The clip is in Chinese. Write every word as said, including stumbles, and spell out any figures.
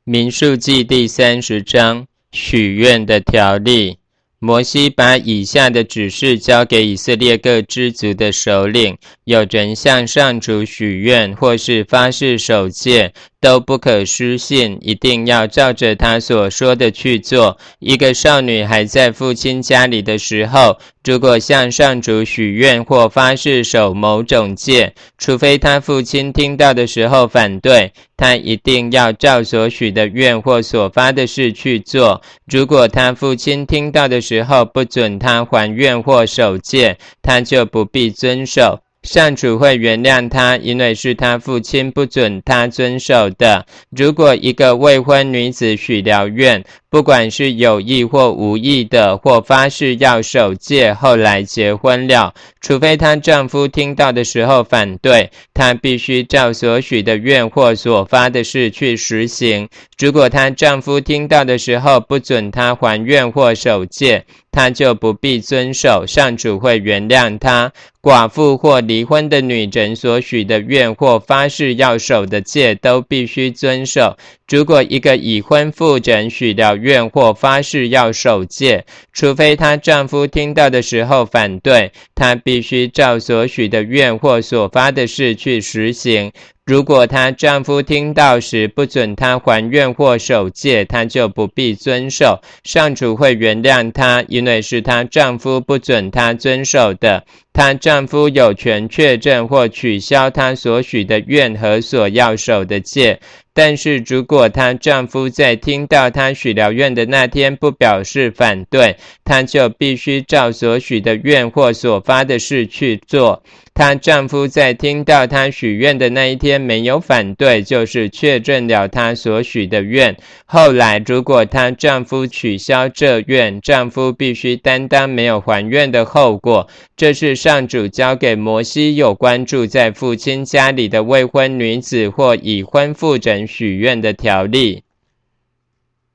民数记第三十章许愿的条例。摩西把以下的指示交给以色列各支族的首领：有人向上主许愿或是发誓守戒，都不可失信，一定要照着他所说的去做。一个少女还在父亲家里的时候，如果向上主许愿或发誓守某种戒，除非他父亲听到的时候反对，他一定要照所许的愿或所发的誓去做。如果他父亲听到的时候不准他还愿或守戒，他就不必遵守。上主会原谅他，因为是他父亲不准他遵守的。如果一个未婚女子许了愿，不管是有意或无意的，或发誓要守戒，后来结婚了，除非她丈夫听到的时候反对，她必须照所许的愿或所发的誓去实行。如果她丈夫听到的时候不准她还愿或守戒，她就不必遵守，上主会原谅她。寡妇或离婚的女人所许的愿或发誓要守的戒都必须遵守。如果一个已婚妇人许了愿或发誓要守戒，除非她丈夫听到的时候反对，她必须照所许的愿或所发的誓去实行。如果她丈夫听到时不准她还愿或守戒，她就不必遵守，上主会原谅她，因为是她丈夫不准她遵守的。她丈夫有权确证或取消她所许的愿和所要守的戒，但是如果她丈夫在听到她许了愿的那天不表示反对，她就必须照所许的愿或所发的誓去做。她丈夫在听到她许愿的那一天没有反对，就是确认了她所许的愿。后来如果她丈夫取消这愿，丈夫必须担当没有还愿的后果。这是上主交给摩西有关住在父亲家里的未婚女子或已婚妇人许愿的条例。